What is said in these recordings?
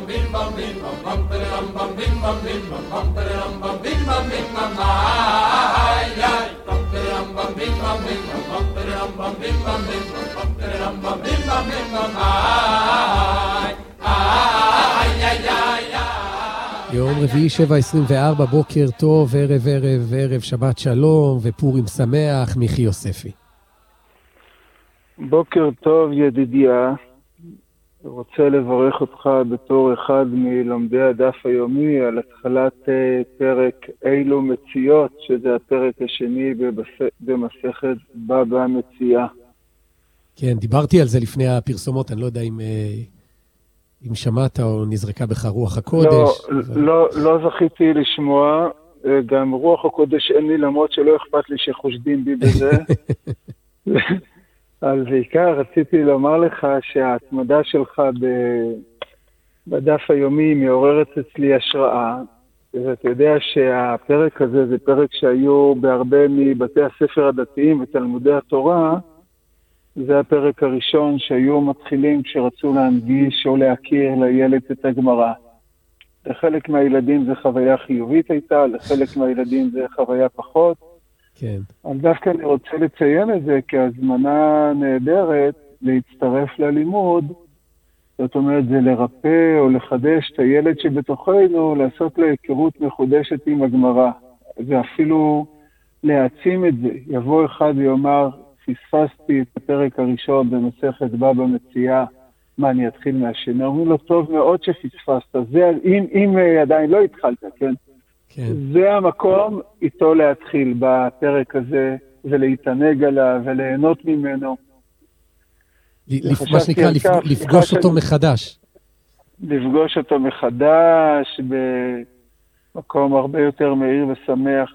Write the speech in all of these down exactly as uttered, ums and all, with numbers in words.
יום רביעי שבע עשרים וארבע, בוקר טוב, ערב ערב ערב, שבת שלום ופורים שמח. מיכי יוספי. בוקר טוב ידידיה, רוצה לברך אותך בתור אחד מלומדי הדף היומי על התחלת פרק אילו מציאות, שזה הפרק השני במסכת בבא מציאה. כן, דיברתי על זה לפני הפרסומות, אני לא יודע אם, אם שמעת או נזרקה בך רוח הקודש. לא, אבל... לא, לא זכיתי לשמוע, גם רוח הקודש אין לי, למרות שלא אכפת לי שחושדים בי בזה. אבל בעיקר רציתי לומר לך שההתמדה שלך בדף היומי מעוררת אצלי השראה, ואתה יודע שהפרק הזה זה פרק שהיו בהרבה מבתי הספר הדתיים ותלמודי התורה. זה הפרק הראשון שהיו מתחילים כשרצו להנגיש או להכיר לילד את הגמרא. לחלק מהילדים זה חוויה חיובית הייתה, לחלק מהילדים זה חוויה פחות. כן. אבל דווקא אני רוצה לציין את זה כהזמנה נהדרת להצטרף ללימוד. זאת אומרת, זה לרפא או לחדש את הילד שבתוכנו, לעשות לו היכרות מחודשת עם הגמרא. ואפילו להעצים את זה. יבוא אחד ויאמר, פספסתי את הפרק הראשון במסכת בבא מציאה, מה, אני אתחיל מהשני? אומרים לו, טוב מאוד שפספסת. זה, אם, אם עדיין לא התחלת, כן? כן. זה המקום איתו להתחיל בפרק הזה, ולהתענג עליו, וליהנות ממנו. מה שנקרא, לפגוש אותו מחדש. לפגוש אותו מחדש, במקום הרבה יותר מהיר ושמח.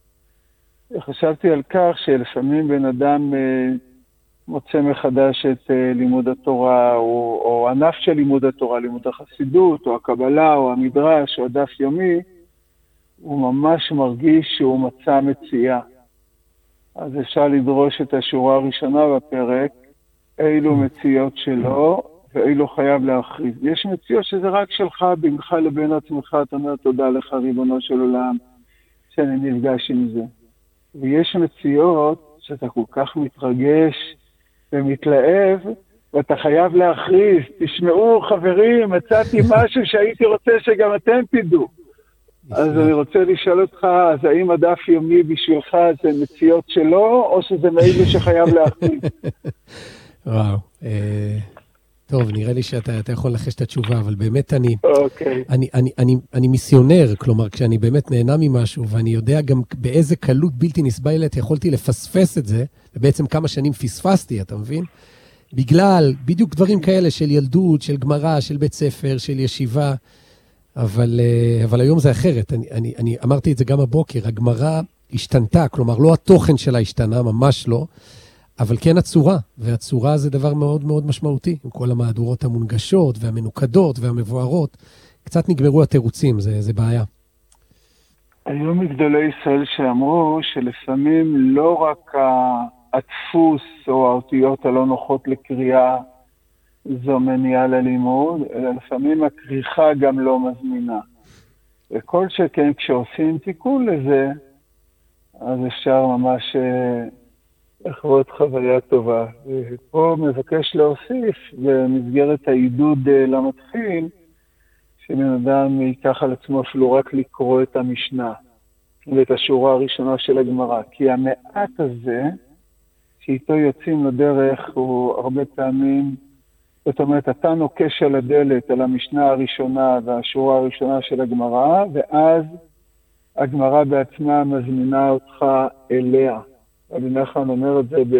חשבתי על כך שלפעמים בן אדם מוצא מחדש את לימוד התורה, או, או ענף של לימוד התורה, לימוד החסידות, או הקבלה, או המדרש, או הדף יומי, הוא ממש מרגיש שהוא מצא מציאה. אז אפשר לדרוש את השורה הראשונה בפרק, אילו מציאות שלו, ואילו חייב להכריז. יש מציאות שזה רק שלך, בינך לבין עצמך, אתה אומר תודה לך ריבונו של עולם, שאני נפגש עם זה. ויש מציאות שאתה כל כך מתרגש ומתלהב, ואתה חייב להכריז, תשמעו חברים, מצאתי משהו שהייתי רוצה שגם אתם תדעו. אז אני רוצה לשאול אותך, אז האם הדף יומי בשבילך זה מציאות שלו, או שזה מאילו שחייב להכריז? וואו, טוב, נראה לי שאתה יכול לחש את התשובה, אבל באמת אני, אוקיי. אני, אני, אני, אני מיסיונר, כלומר, כשאני באמת נהנה ממשהו, ואני יודע גם באיזה קלות בלתי נסבלת יכולתי לפספס את זה, ובעצם כמה שנים פספסתי, אתה מבין? בגלל בדיוק דברים כאלה של ילדות, של גמרא, של בית ספר, של ישיבה, אבל, אבל היום זה אחרת. אני, אני, אני אמרתי את זה גם הבוקר, הגמרא השתנתה, כלומר, לא התוכן שלה השתנה, ממש לא, אבל כן הצורה, והצורה זה דבר מאוד מאוד משמעותי, עם כל המהדורות המונגשות והמנוקדות והמבוארות, קצת נגמרו התירוצים, זה, זה בעיה. היו מגדולי ישראל שאמרו שלפעמים לא רק הדפוס או האותיות הלא נוחות לקריאה זו מניעה ללימוד, אלא לפעמים הכריכה גם לא מזמינה. וכל שכן כשעושים תיקון לזה, אז אפשר ממש לחוות חוויה טובה. ופה מבקש להוסיף במסגרת העידוד למתחיל, שבן אדם ייקח על עצמו אפילו רק לקרוא את המשנה ואת השורה הראשונה של הגמרא. כי המעט הזה שאיתו יוצאים לדרך הוא הרבה פעמים, זאת אומרת, אתה נוקש על הדלת, על המשנה הראשונה והשורה הראשונה של הגמרא, ואז הגמרא בעצמה מזמינה אותך אליה. רבי נחמן אומר את זה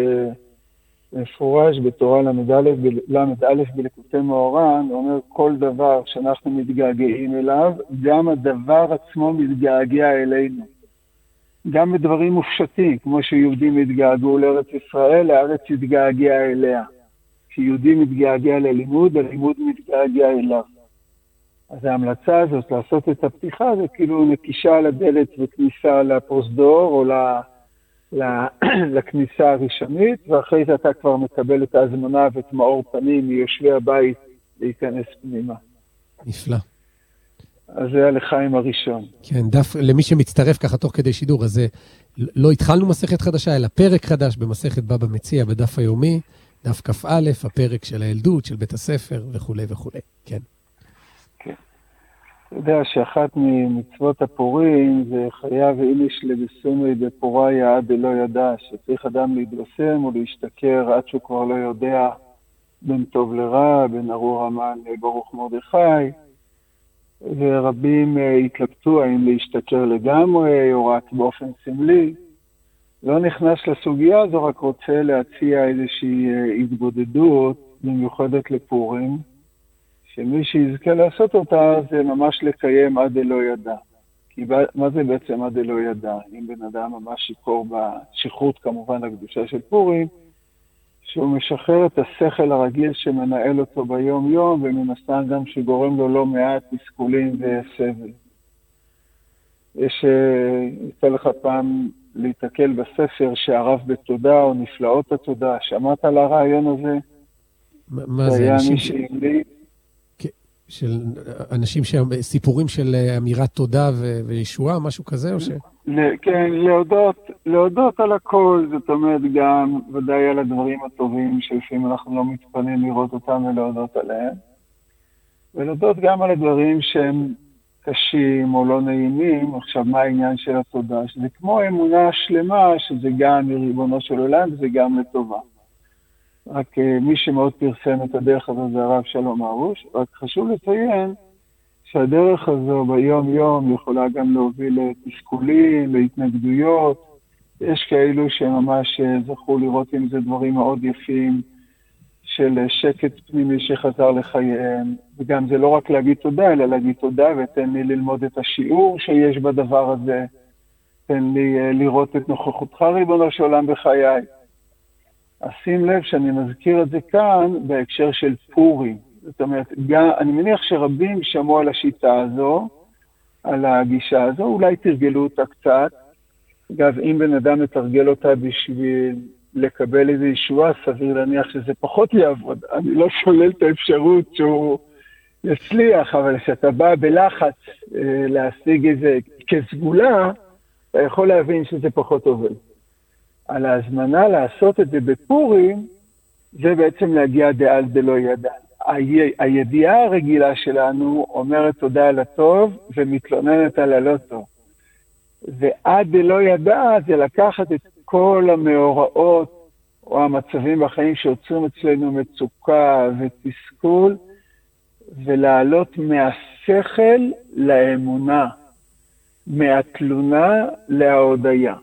במפורש בתורה למד א' בליקוטי מאורן, הוא אומר כל דבר שאנחנו מתגעגעים אליו, גם הדבר עצמו מתגעגע אלינו. גם בדברים מופשטים, כמו שיהודים מתגעגעו לארץ ישראל, הארץ מתגעגע אליה. כשיהודי מתגעגע ללימוד, הלימוד מתגעגע אליו. אז ההמלצה הזאת לעשות את הפתיחה, זה כאילו נקישה על הדלת וכניסה לפרוזדור, או לכניסה הראשונית, ואחרי זה אתה כבר מקבל את ההזמנה ואת מאור פנים מיושבי הבית להיכנס פנימה. נפלא. אז זה הלחיים הראשון. כן, דף, למי שמצטרף ככה תוך כדי שידור, אז זה, לא התחלנו מסכת חדשה, אלא פרק חדש במסכת בבא מציעא בדף היומי, דף כ"א, הפרק של הילדות, של בית הספר וכו' וכו'. כן. כן. אתה יודע שאחת ממצוות הפורים זה חייב איניש לבסומי בפוריה עד לא ידע, שצריך אדם להתבשם או להשתכר עד שהוא כבר לא יודע בין טוב לרע, בין ארור המן לברוך מרדכי, ורבים התלבטו האם להשתכר לגמרי או רק באופן סמלי. לא נכנס לסוגיה הזו, רק רוצה להציע איזושהי התבודדות במיוחדת לפורים, שמי שיזכה לעשות אותה זה ממש לקיים עד אלו ידע. כי מה זה בעצם עד אלו ידע? אם בן אדם ממש שיקור בשכרות כמובן הקדושה של פורים, שהוא משחרר את השכל הרגיל שמנהל אותו ביום יום, ומן הסתם גם שגורם לו לא מעט תסכולים וסבל. יש, יצא לך פעם להתקל בספר שערב בתודה או נפלאות התודה, שמעת על הרעיון הזה? מה זה? אנשים ש... של אנשים סיפורים של אמירת תודה וישועה, משהו כזה או ש... כן, להודות, להודות על הכל, זאת אומרת גם ודאי על הדברים הטובים שלפעמים אנחנו לא מתפנים לראות אותם ולהודות עליהם, ולהודות גם על הדברים שהם קשים או לא נעימים. עכשיו מה העניין של התודה? שזה כמו אמונה שלמה, שזה גם מריבונו של עולם וזה גם לטובה. רק מי שמאוד פרסם את הדרך הזו זה הרב שלום הרוש, רק חשוב לציין שהדרך הזו ביום יום יכולה גם להוביל לתסכולים, להתנגדויות. יש כאלו שממש זכו לראות עם זה דברים מאוד יפים של שקט פנימי שחזר לחייהם, וגם זה לא רק להגיד תודה, אלא להגיד תודה ותן לי ללמוד את השיעור שיש בדבר הזה, תן לי לראות את נוכחותך ריבונו של עולם בחיי. אז שים לב שאני מזכיר את זה כאן בהקשר של פורים. זאת אומרת, גם, אני מניח שרבים שמעו על השיטה הזו, על הגישה הזו, אולי תרגלו אותה קצת. אגב, אם בן אדם מתרגל אותה בשביל לקבל איזו ישועה, סביר להניח שזה פחות יעבוד. אני לא שולל את האפשרות שהוא יצליח, אבל כשאתה בא בלחץ אה, להשיג איזה כסגולה, אתה יכול להבין שזה פחות עובד. על ההזמנה לעשות את זה בפורים, זה בעצם להגיע דעל דלא ידע. הידיעה הרגילה שלנו אומרת תודה על הטוב ומתלוננת על הלא טוב. ועד דלא ידע זה לקחת את כל המאורעות או המצבים בחיים שיוצרים אצלנו מצוקה ותסכול, ולעלות מהשכל לאמונה, מהתלונה להודיה.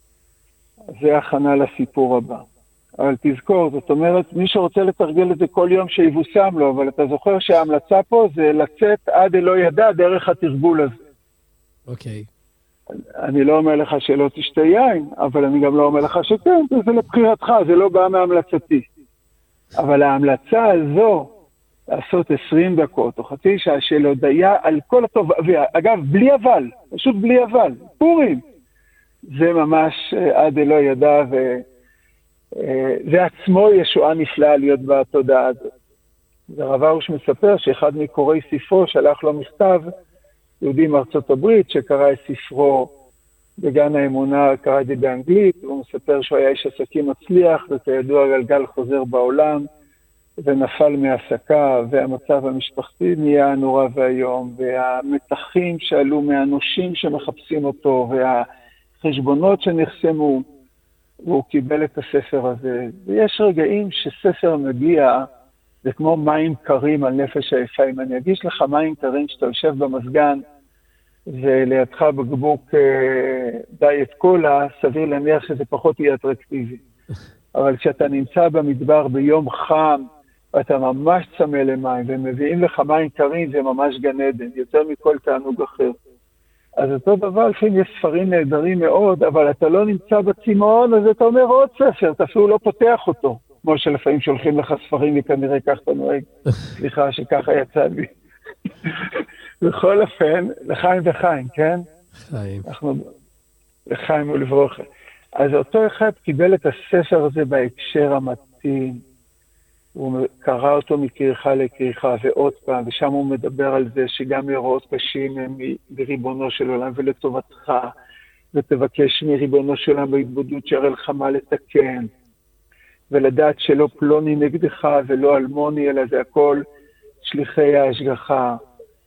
זה הכנה לסיפור הבא. אבל תזכור, זאת אומרת, מי שרוצה לתרגל את זה כל יום שיבוסם לו, אבל אתה זוכר שההמלצה פה זה לצאת עד אלא ידע דרך התרגול הזה. אוקיי. אני לא אומר לך שלא תשתה יין, אבל אני גם לא אומר לך שכן, זה לבחירתך, זה לא בא מהמלצתי. אבל ההמלצה הזו, לעשות עשרים דקות או חצי שעה של הודיה על כל הטוב, ואגב, בלי אבל, פשוט בלי אבל, פורים. זה ממש עד אלא ידע, וזה עצמו ישועה נפלאה להיות בתודעה הזאת. הרב הרוש מספר שאחד מקוראי ספרו שלח לו מכתב, יהודי מארצות הברית, שקרא את ספרו בגן האמונה, קרא את זה באנגלית, הוא מספר שהוא היה איש עסקים מצליח, וכידוע גלגל חוזר בעולם, ונפל מהעסקה, והמצב המשפחתי נהיה נורא והיום, והמתחים שעלו מהנושים שמחפשים אותו, והחשבונות שנחסמו, והוא קיבל את הספר הזה. ויש רגעים שספר מגיע, זה כמו מים קרים על נפש היפה. אם אני אגיש לך מים קרים שאתה יושב במסגן, ולידך בקבוק דיאט קולה, סביר להניח שזה פחות יהיה אטרקטיבי. אבל כשאתה נמצא במדבר ביום חם, ואתה ממש צמא למים, ומביאים לך מים קרים, זה ממש גן עדן, יותר מכל תענוג אחר. אז אותו דבר, לפעמים יש ספרים נהדרים מאוד, אבל אתה לא נמצא בצימאון, אז אתה אומר עוד ספר, אתה אפילו לא פותח אותו. כמו שלפעמים שולחים לך ספרים, וכנראה כך אתה נוהג. סליחה שככה יצא לי. בכל אופן, לחיים וחיים, כן? חיים. אנחנו לחיים ולברוכה. אז אותו אחד קיבל את הספר הזה בהקשר המתאים, הוא קרא אותו מכריכה לכריכה ועוד פעם, ושם הוא מדבר על זה שגם מאורעות קשים הם מריבונו של עולם ולטובתך, ותבקש מריבונו של עולם בהתבודדות שיראה לך מה לתקן, ולדעת שלא פלוני נגדך ולא אלמוני, אלא זה הכל שליחי ההשגחה.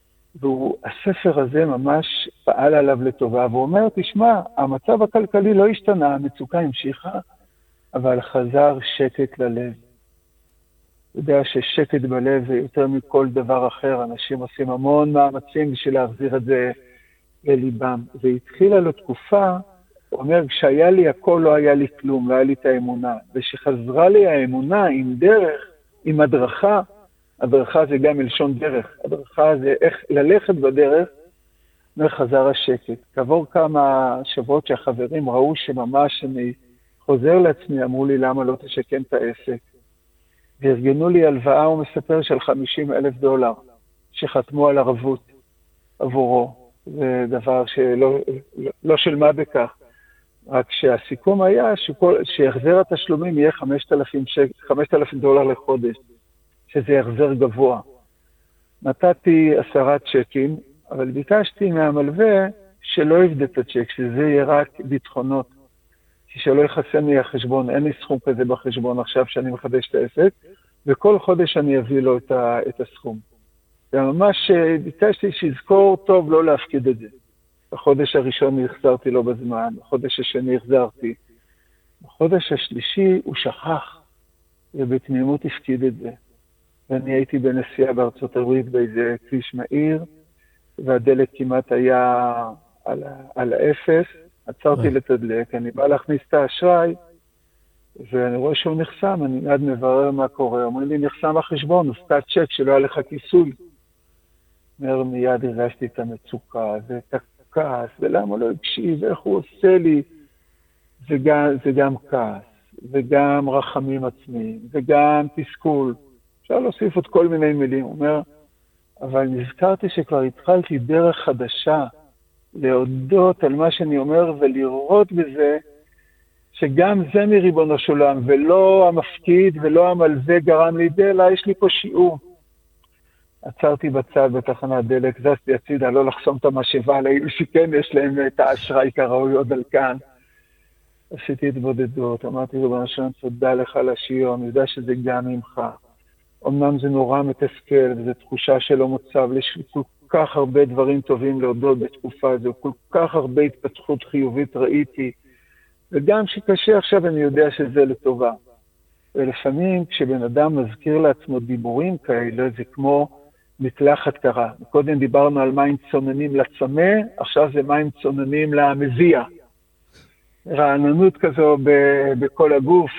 והספר הזה ממש פעל עליו לטובה, והוא אומר, תשמע, המצב הכלכלי לא השתנה, המצוקה המשיכה, אבל חזר שקט ללב. אתה יודע ששקט בלב זה יותר מכל דבר אחר, אנשים עושים המון מאמצים בשביל להחזיר את זה לליבם. והתחילה לו תקופה, הוא אומר, כשהיה לי הכל לא היה לי כלום, לא היה לי את האמונה. ושחזרה לי האמונה עם דרך, עם הדרכה, הדרכה זה גם מלשון דרך, הדרכה זה איך ללכת בדרך, וחזר השקט. כעבור כמה שבועות שהחברים ראו שממש אני חוזר לעצמי, אמרו לי למה לא תשקם את העסק. וארגנו לי הלוואה, הוא מספר, של חמישים אלף דולר, שחתמו על ערבות עבורו. זה דבר שלא לא, לא של מה בכך. רק שהסיכום היה שכל, שיחזר התשלומים יהיה חמשת אלפים דולר לחודש, שזה יחזר גבוה. נתתי עשרה צ'קים, אבל ביקשתי מהמלווה שלא יבדה את הצ'ק, שזה יהיה רק ביטחונות. שלא יחסן לי החשבון, אין לי סכום כזה בחשבון עכשיו שאני מחדש את העסק, וכל חודש אני אביא לו את, ה, את הסכום. וממש ביקשתי שיזכור טוב לא להפקיד את זה. בחודש הראשון החזרתי לו בזמן, בחודש השני החזרתי. בחודש השלישי הוא שכח, ובתמימות הפקיד את זה. ואני הייתי בנסיעה בארצות הברית באיזה כביש מהיר, והדלק כמעט היה על, על האפס, עצרתי לתדלק, אני בא להכניס את האשראי, ואני רואה שהוא נחסם, אני מיד מברר מה קורה, אומרים לי, נחסם החשבון, הופקד צ'ק שלא היה לך כיסוי. אומר, מיד הרגשתי את המצוקה, ואת הכעס, ולמה לא הקשיב, ואיך הוא עושה לי, זה גם, זה גם כעס, וגם רחמים עצמיים, וגם תסכול. אפשר להוסיף עוד כל מיני מילים, הוא אומר, אבל נזכרתי שכבר התחלתי דרך חדשה, להודות על מה שאני אומר ולראות בזה שגם זה מריבונו של עולם ולא המפקיד ולא המלווה גרם לי דלה, יש לי פה שיעור. עצרתי בצד בתחנת דלק, זזתי הצידה, לא לחסום את המשאבה, לאילו שכן יש להם את האשראי כראוי עוד על כאן. עשיתי התבודדות, אמרתי ריבונו של עולם, תודה לך על השיעור, אני יודע שזה גם ממך. אמנם זה נורא מתסכל, וזו תחושה שלא מוצב, יש כל כך הרבה דברים טובים להודות בתקופה הזו, כל כך הרבה התפתחות חיובית ראיתי, וגם שקשה עכשיו אני יודע שזה לטובה. ולפעמים כשבן אדם מזכיר לעצמו דיבורים כאלה, זה כמו מקלחת קרה. קודם דיברנו על מים צוננים לצמא, עכשיו זה מים צוננים למזיע. רעננות כזו ב- בכל הגוף,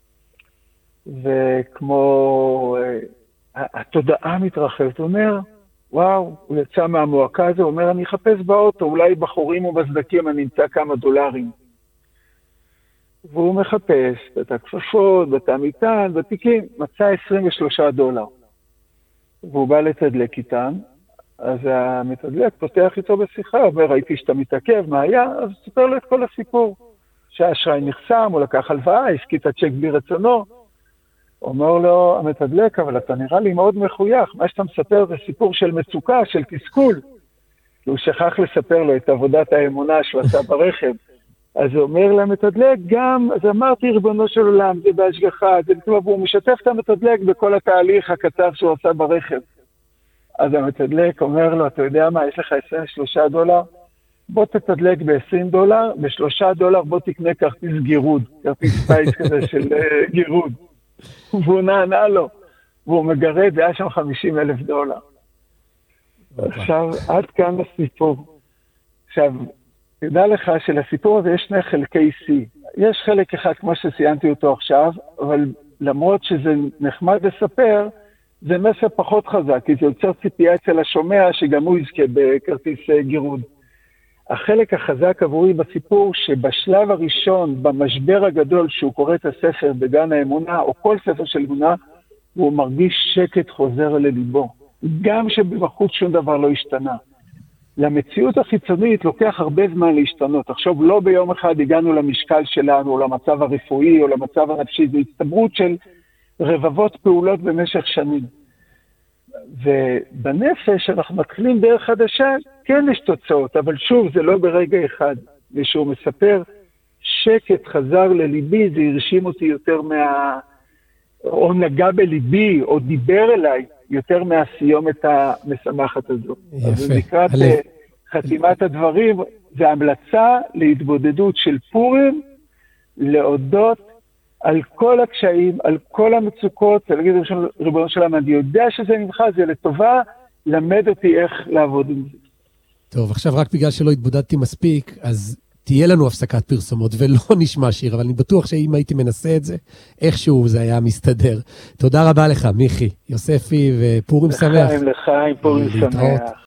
וכמו התודעה מתרחבת, הוא אומר, וואו, הוא יצא מהמועקה הזו, הוא אומר, אני אחפש באוטו, אולי בחורים ובסדקים אני אמצא כמה דולרים. והוא מחפש את הכפפות, את המטען, בתיקים, מצא עשרים ושלושה דולר. והוא בא לתדלק איתן, אז המתדלק פותח איתו בשיחה, אומר, ראיתי שאתה מתעכב, מה היה? אז ספר לו את כל הסיפור. שהאשראי נחסם, הוא לקח הלוואה, הפקיד את הצ'ק בלי רצונו. אומר לו, המתדלק, אבל אתה נראה לי מאוד מחוייך, מה שאתה מספר זה סיפור של מצוקה, של תסכול. הוא שכח לספר לו את עבודת האמונה שהוא עשה ברכב. אז הוא אומר למתדלק, גם, אז אמרתי, ריבונו של עולם, זה בהשגחה, זה כלומר, והוא משתף את המתדלק בכל התהליך הקצר שהוא עשה ברכב. אז המתדלק אומר לו, אתה יודע מה, יש לך עשרים ושלושה דולר, בוא תתדלק ב-עשרים דולר, ב-שלושה דולר בוא תקנה כרטיס גירוד, כרטיס פייס כזה של גירוד. והוא נענה לו, והוא מגרד, והיה שם חמישים אלף דולר. עכשיו, עד כאן הסיפור. עכשיו, תדע לך שלסיפור הזה יש שני חלקי C. יש חלק אחד כמו שציינתי אותו עכשיו, אבל למרות שזה נחמד לספר, זה מסר פחות חזק, כי זה יוצר ציפייה אצל השומע שגם הוא יזכה בכרטיס גירוד. החלק החזק עבורי בסיפור שבשלב הראשון, במשבר הגדול שהוא קורא את הספר בגן האמונה, או כל ספר של אמונה, הוא מרגיש שקט חוזר לליבו. גם שבבחוץ שום דבר לא השתנה. למציאות החיצונית לוקח הרבה זמן להשתנות. עכשיו לא ביום אחד הגענו למשקל שלנו, או למצב הרפואי, או למצב הנפשי, זה הצטברות של רבבות פעולות במשך שנים. ובנפש אנחנו מתחילים דרך חדשה, כן יש תוצאות, אבל שוב זה לא ברגע אחד. ושהוא מספר, שקט חזר לליבי, זה הרשים אותי יותר מה... או נגע בליבי, או דיבר אליי, יותר מהסיומת המשמחת הזו. יפה. אז לקראת הלב. חתימת הדברים, זה המלצה להתבודדות של פורים, להודות על כל הקשיים, על כל המצוקות, להגיד ריבונו שלם, אני יודע שזה ממך, זה לטובה, למד אותי איך לעבוד עם זה. טוב, עכשיו רק בגלל שלא התבודדתי מספיק, אז תהיה לנו הפסקת פרסומות, ולא נשמע שיר, אבל אני בטוח שאם הייתי מנסה את זה, איכשהו זה היה מסתדר. תודה רבה לך, מיכי, יוספי, ופורים שמח. לחיים, לחיים, פורים שמח.